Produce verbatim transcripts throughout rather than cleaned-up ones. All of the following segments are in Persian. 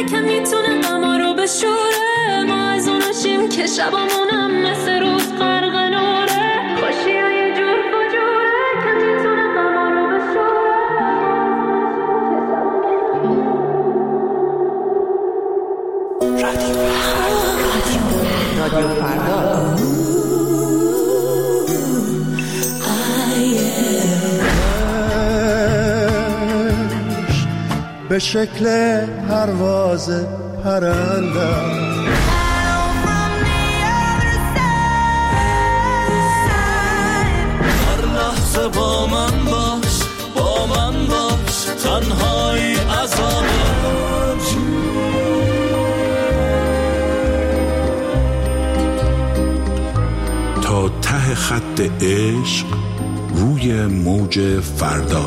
که میتونه غما رو بشوره. ما از اوناشیم که شبامونم مثل روز غرق نوره. خوشی و یه جور فجوره که میتونه غما رو بشوره. رادیو فردا به شکل پرواز پرندم هر لحظه با من باش، با من باش، تنهایی عذابم. تا ته خط عشق روی موج فردا.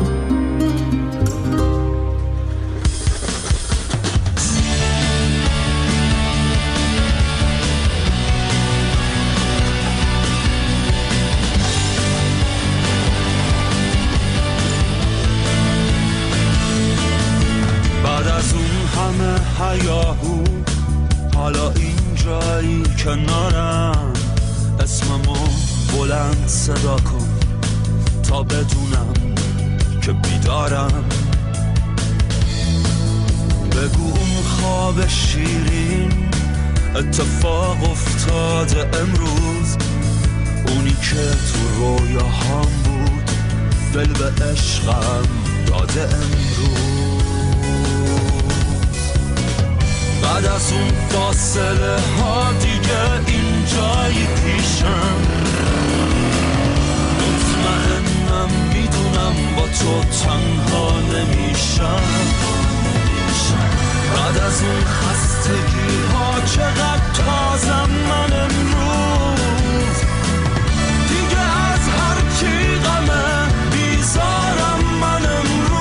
هیاهو حالا این جایی کنارم، اسممو بلند صدا کن تا بدونم که بیدارم. بگو اون خواب شیرین اتفاق افتاده امروز، اونی که تو رویاهام بود دل به عشقم داده امروز. بعد از اون فاصله ها دیگه این جایی پیشم، مطمئنم میدونم با تو تنها نمیشم. بعد از اون خستگی ها چقدر تازم من امروز، دیگه از هر کی غمه بیزارم من امروز.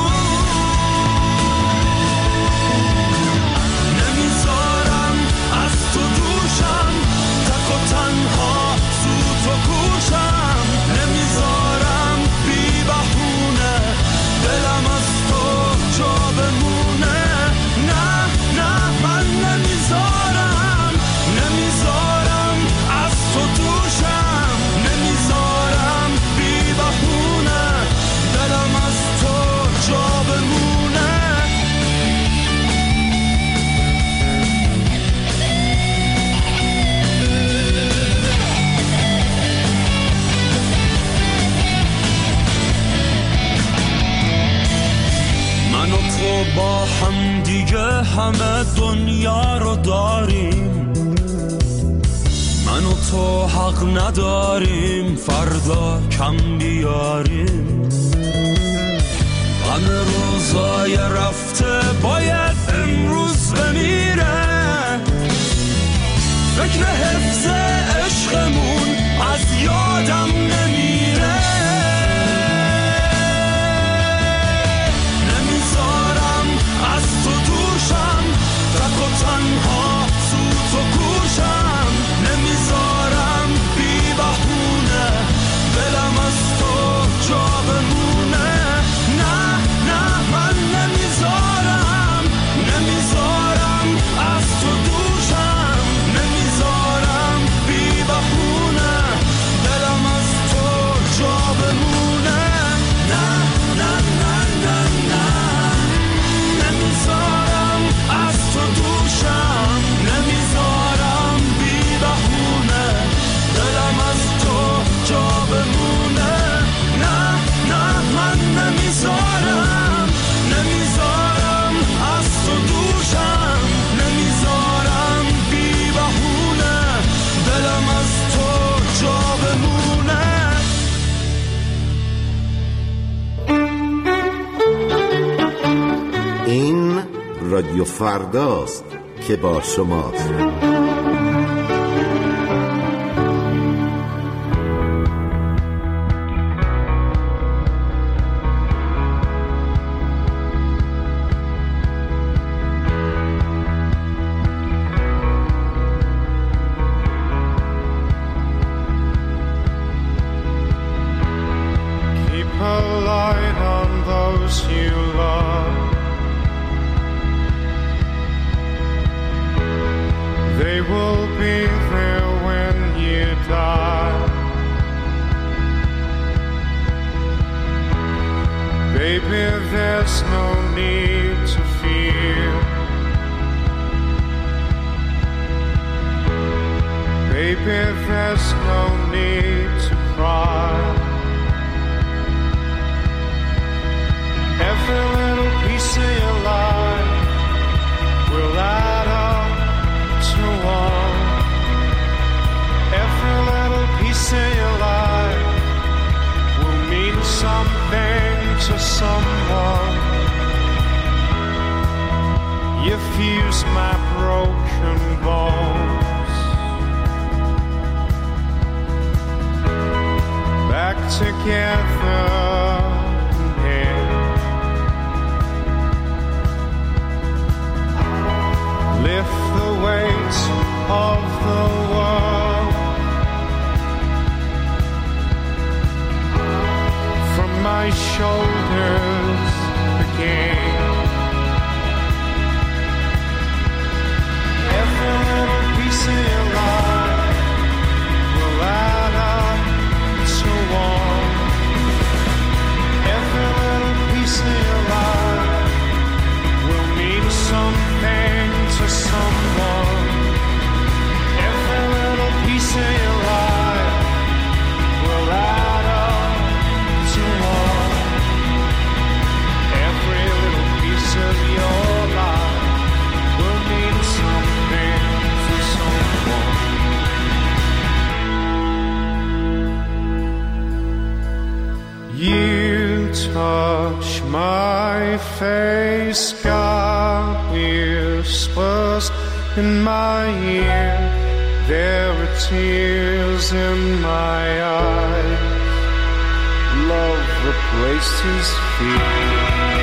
تنها سوت و کوشم، نمیذارم بی بهونه دلم از تو جا بمونه. نه نه من نمیذارم، نمیذارم از تو دوشم، نمیذارم بی بهونه دلم از تو جا بمونه. من و تو با هم دیگه همه دنیا رو داریم، من و تو حق نداریم فردا کم بیاریم. غم روزای رفته باید امروز بمیره، فکر حفظ عشقمون از یادم نمیره. از تو دوشم تک و تنها سوت و کوشم، نمیذارم بی بهونه دلم از تو جا بمونه. نه نه من نمیذارم، نمیذارم از تو دوشم، نمیذارم بی بهونه دلم از تو جا بمونه. نه نه نه نه نه نمیذارم از تو دوشم، نمیذارم بی بهونه دلم از تو جا بمونه. نه نه من نمیذارم، نمیذارم از تو دوشم، نمیذارم بی بهونه دلم از تو جا بمونه. این رادیو فرداست که با شماست. Keep a light on those you love. They will be there when you die. Baby, there's no need to fear. Baby, there's no need to cry. Every little piece of your life will add up to one. Every little piece of your life will mean something to someone. You fuse my broken bones back together again. Lift the weight of the world from my shoulders again. Every little piece of your life will add up to one. Every little piece of your life will mean something to someone. Every little piece of your life will add up to one. Every little piece of your life will mean something to someone. You touch my face, God whispers in my ear. There are tears in my eyes. Love replaced his fear.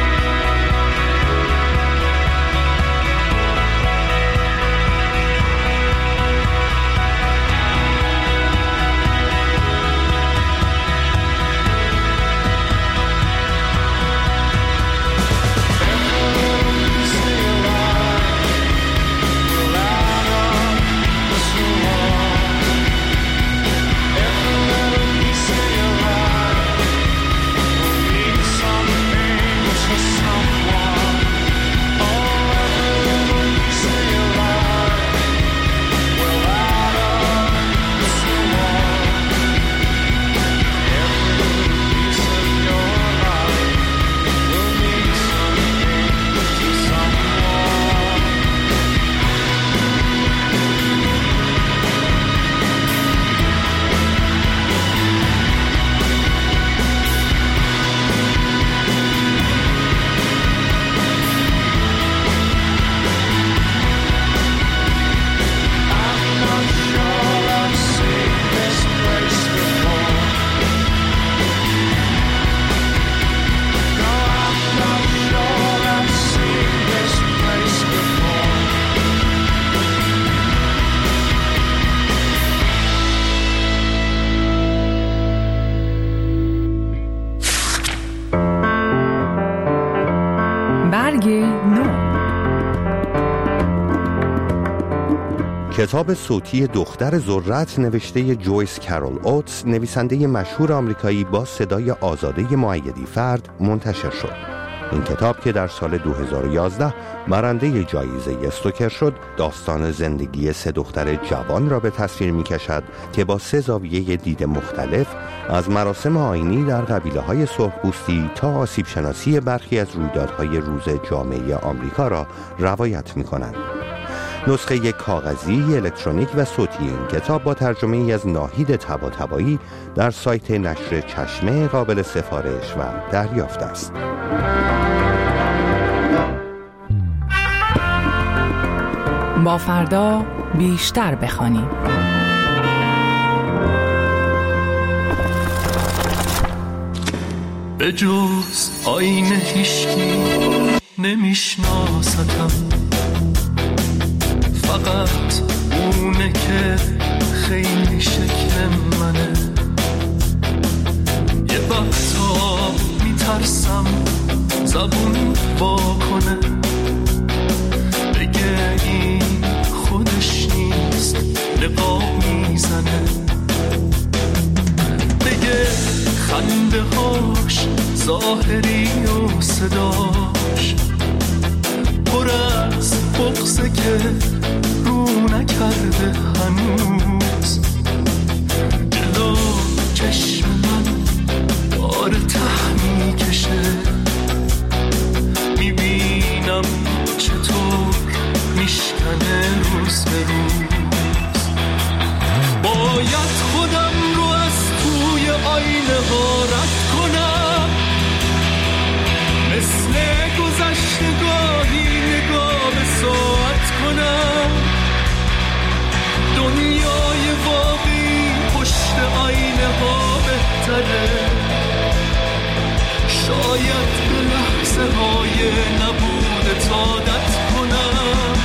کتاب صوتی دختر ذرت نوشته جویس کرول اوتس، نویسنده مشهور آمریکایی با صدای آزاده مؤیدی فرد، منتشر شد. این کتاب که در سال دو هزار و یازده برنده جایزه استوکر شد، داستان زندگی سه دختر جوان را به تصویر می کشد که با سه زاویه دید مختلف از مراسم آیینی در قبیله‌های سرخپوستی تا آسیب شناسی برخی از رویدادهای روز جامعه آمریکا را روایت می کنند. نسخه کاغذی، الکترونیک و صوتی این کتاب با ترجمه ای از ناهید طباطبایی در سایت نشر چشمه قابل سفارش و دریافت است. با فردا بیشتر بخوانیم. به جز آینه هیشکی نمیشناستم، فقط اونه که خیلی شکل منه. یه وقتا میترسم زبون با کنه، بگه این خودش نیست لحظه که رو نکرده هنوز جلو چشم من بار ته میکشه میبینم چطور میشکنه روز به روز باید خودم رو از توی آینه ها رد کنم مثل گذشتگاهی نگاه به ساعت کنم دنیای واقعی پشت آینه ها بهتره شاید به لحظه های نبوده عادت کنم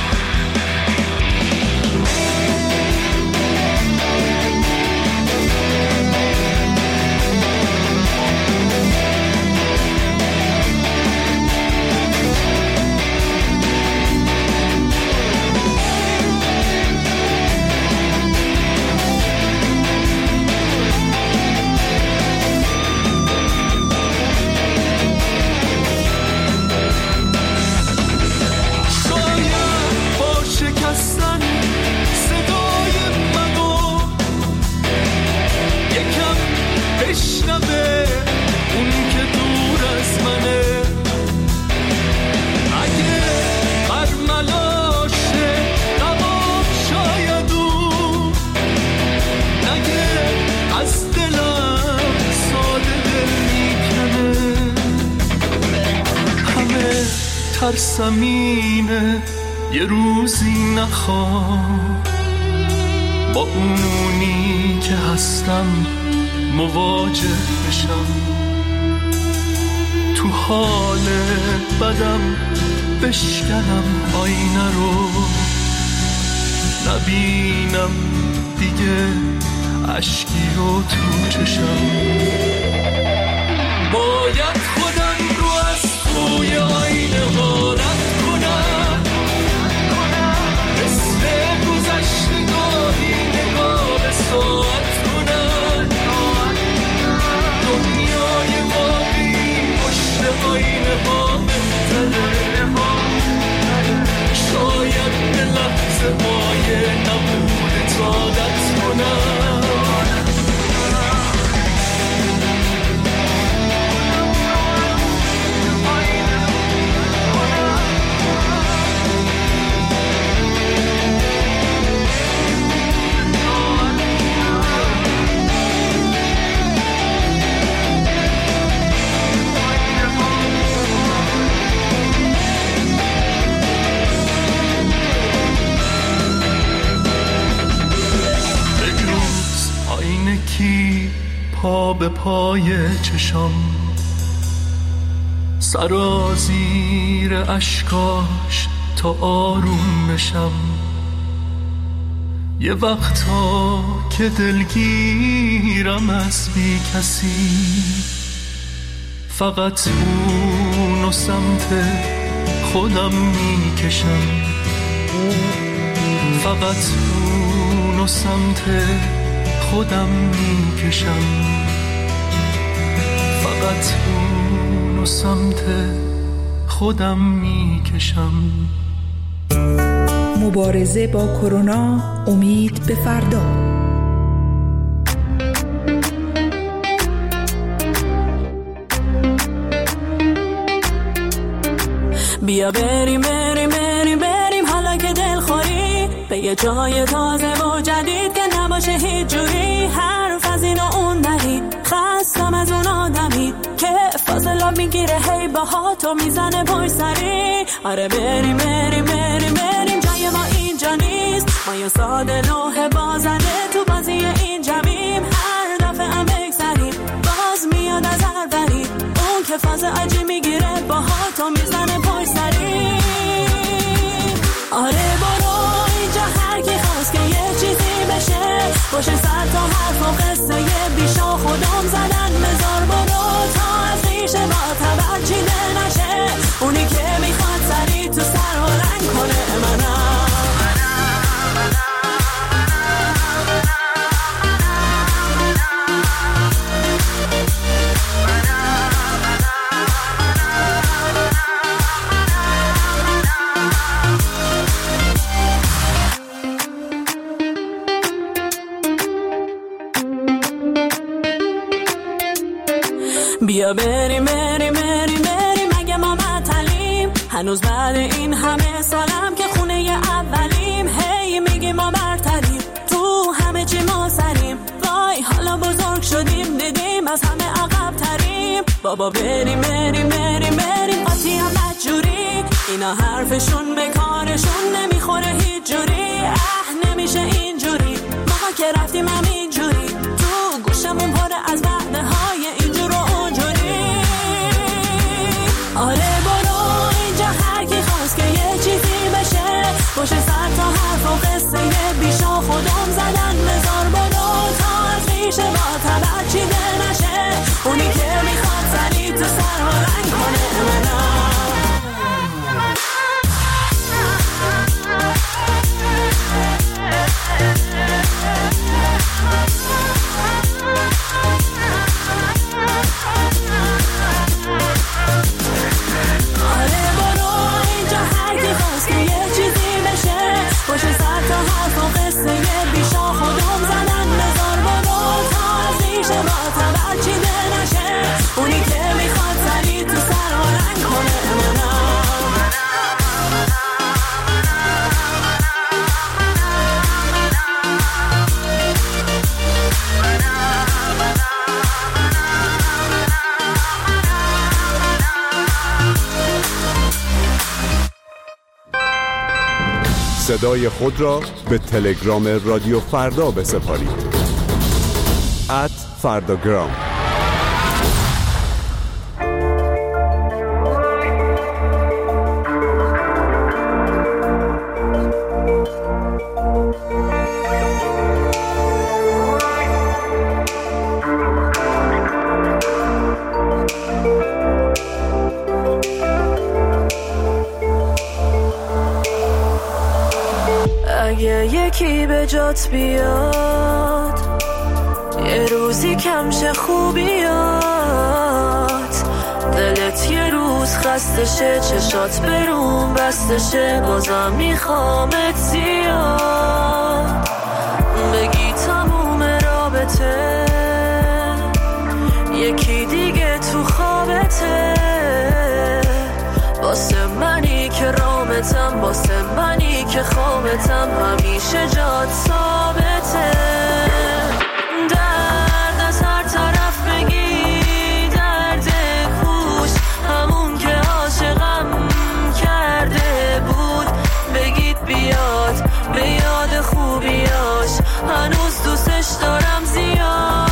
بشنوه اون که دور از منه اگه برملاشه تمام شاید اون نگه از دلم ساده دل میکنه همه ترسمینه یه روزی نخوام با اونی که هستم مواجه بشم تو حال بدم بشکنم آینه رو نبینم دیگه اشکی رو تو چشم باید خودم رو از توی آینه ها رد کنم مثل گذشتگاهی نگاه به ساعت دنیای واقعی پشت آینه ها بهتره شاید به لحظه های نبوده عادت کنم کی پا به پای چشم سرازیر اشکاش تا آروم بشم یه وقتا که دلگیرم از بی کسی فقط اونو سمت خودم میکشم فقط اونو سمت خودم میکشم فقط اونو سمت خودم میکشم مبارزه با کرونا امید به فردا بیا بریم بریم بریم بریم حالا که دل خوری به یه جای تازه و جدید که نباشه هیچ جوری حرف از این و اون نهی خستم از اون آدمی که فاصله میگیره هی باها تو میزنه پشت سری آره بریم بریم بریم بریم جای ما اینجا نیست ما یه ساده لوح بازنده تو بازی این جمعیم هر دفعه هم بگذریم باز میاد از هر بری اون که فاز عجی میگیره باها تو میزنه پشت سری آره برو اینجا هر کی خواست که یه چیزی بشه باشه صد تا حرف و قصه یه بیشا خودم زدن مزار برو تا از ریشه با تبر چیده نشه اونی که میخواد سری تو سر و رنگ کنه منم بیا بریم بریم بریم بریم مگه ما معطلیم؟ هنوز بعد این همه سالم که خونه اولیم. هی میگی ما برتریم، تو همه چی ما سریم. وای حالا بزرگ شدیم، دیدیم از همه عقب تریم. بابا بریم بریم بریم بریم قاطی هم بدجوری. اینا حرفشون به کارشون نمیخوره هیچ جوری. اه نمیشه اینجوری، ما که رفتیم هم اینجوری. تو گوشمون پره از وعده های اینجور و اونجوری. آره برو اینجا هر کی خواست که یه چیزی بشه. باشه سر تا حرف و قصه بیشا خودم زدن. بذار برو تا از ریشه با تبر چیده نشه. اونی که میخواد سری تو سر و رنگ کنه منم. آره برو اینجا هر کی خواست که یه چیزی بشه. باشه سر تا حرف و قصه بیشا خودم زدن. بذار برو تا از ریشه با تبر چیده نشه. اونی که میخواد سری تو سر و رنگ کنه منم. صدای خود را به تلگرام رادیو فردا بسپارید. ات فرداگرام. اگه یکی به جات بیاد، یه روزی کمشه خوبیات. دلت یه روز خستشه، چشات برون بستشه. بازم میخوامت زیاد. بگی تموم رابطه یکی دیگه تو خوابته. واسه منی که رامتم، واسه منی که خوابتم. همیشه جات ثابته. درد از هر طرف بگی، درد کوش همون که عاشقم کرده بود. بگید بیاد به یاد خوبیاش، هنوز دوستش دارم زیاد.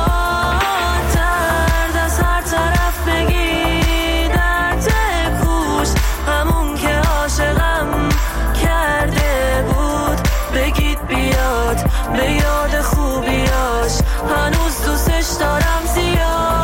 درد از هر طرف بگی، درد کوش همون که عاشقم کرده بود. بگید بیاد به یاد خوبیاش، هنوز دوستش دارم زیاد.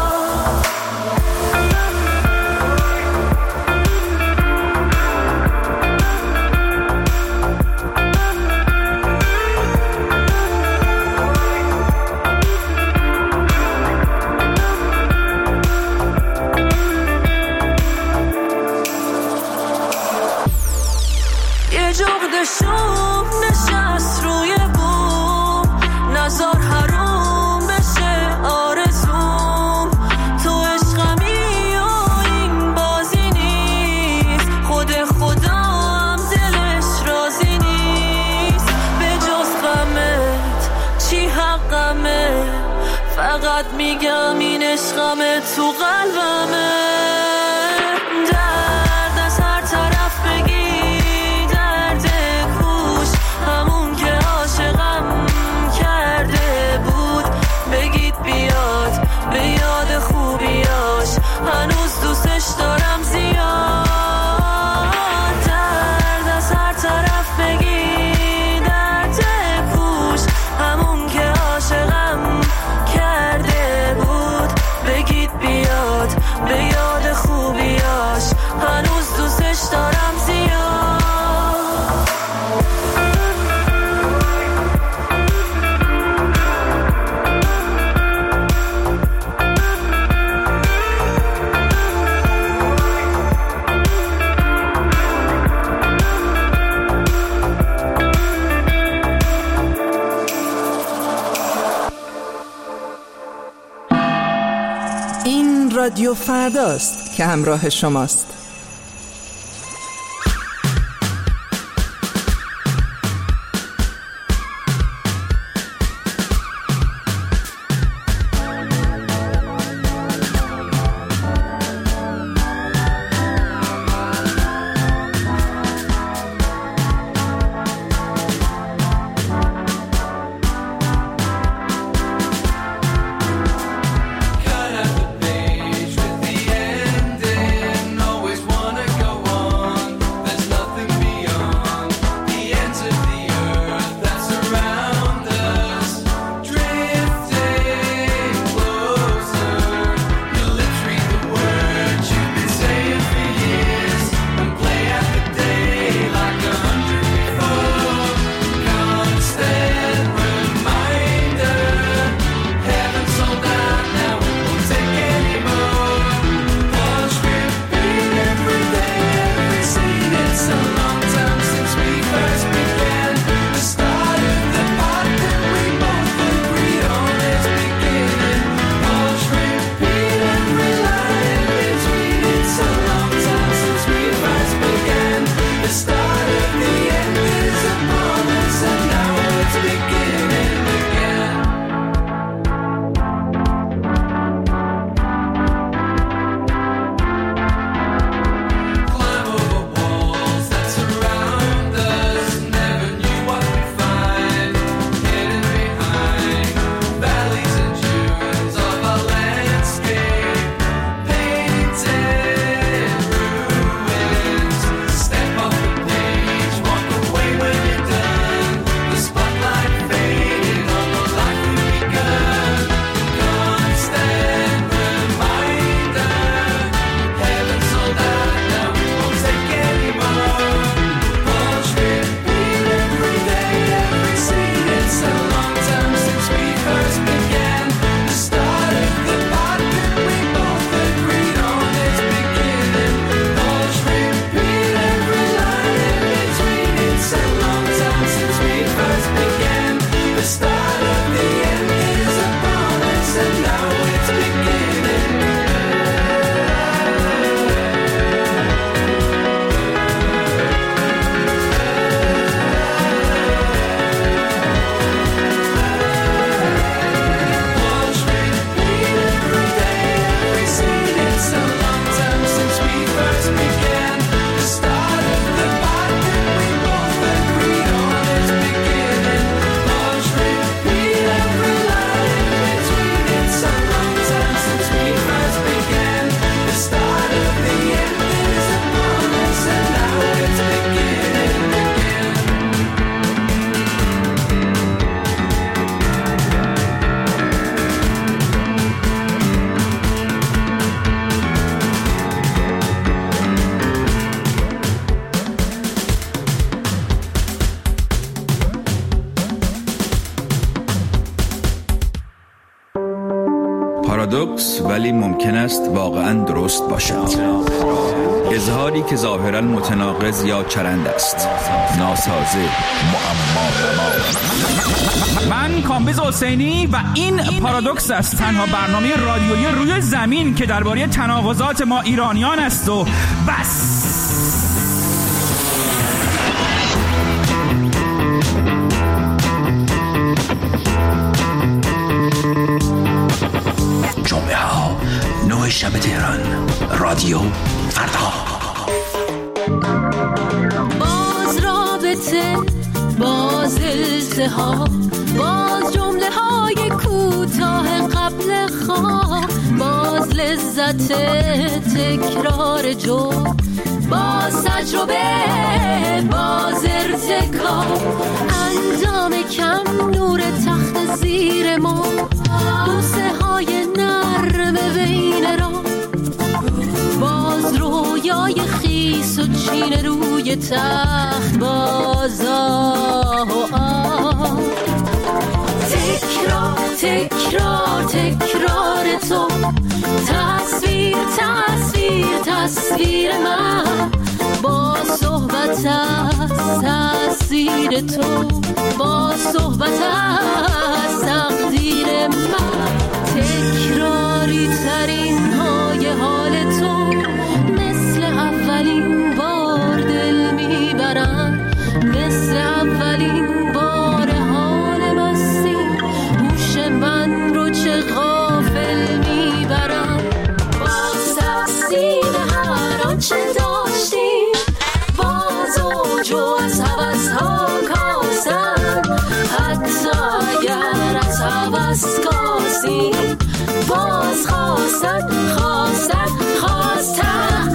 یه جغد شوم نشست روی بوم، نزار حروم بشه آرزوم. تو عشقمی و این بازی نیست، خود خدا هم دلش راضی نیست. به جز غمت چی حقمه، فقط میگم این عشقمه تو قلبمه. درد از هر طرف بگی، درد کوش همون که عاشقم کرده بود. بگید بیاد به یاد خوبیاش، هنوز دوستش دارم زیاد. درد از هر طرف بگی، درد کوش همون که عاشقم کرده بود. بگید بیاد به یاد رادیو فرداست که همراه شماست. پارادوکس ولی ممکن است واقعاً درست باشد. اظهاری که ظاهراً متناقض یا چرند است، ناسازه، معما. من کامبیز حسینی و این پارادوکس است، تنها برنامه رادیویی روی زمین که درباره تناقضات ما ایرانیان است و بس. جمعه ها نه شب تهران، رادیو فردا. باز رابطه، باز التهاب، باز جمله های کوتاه قبل خواب، باز لذت تکرار جو، باز تجربه، باز ارتکاب، اندام کم، نور تخت زیر ما، بوسه های نرم بین را، باز رویای خیس و چین روی تخت، باز آه و آه، تکرار تکرار تکرار تو، تصویر تصویر تصویر من، با صحبت از تأثیر تو، با صحبت از تقدیر من، تکراری ترین های که حال تو مثل اولین بار دل میبرم، مثل اولین بار حال مستی هوش من رو چه غافل میبرم. باز تقسیم هر آنچه داشتیم، باز اوج و از هوس ها کاسن، حتی اگر از هوس کاسی باز خواستن خواستن خواستن.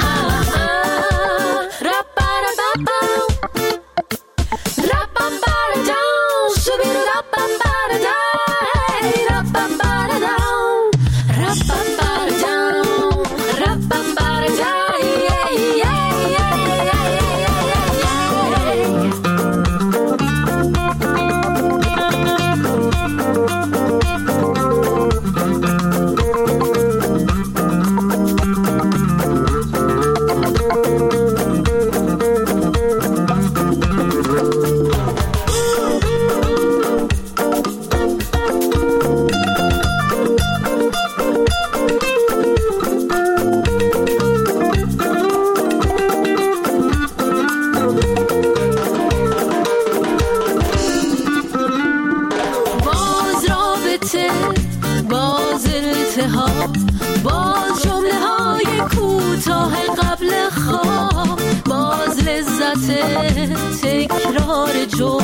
باز جمله های کوتاه قبل خواب، باز لذت تکرار جو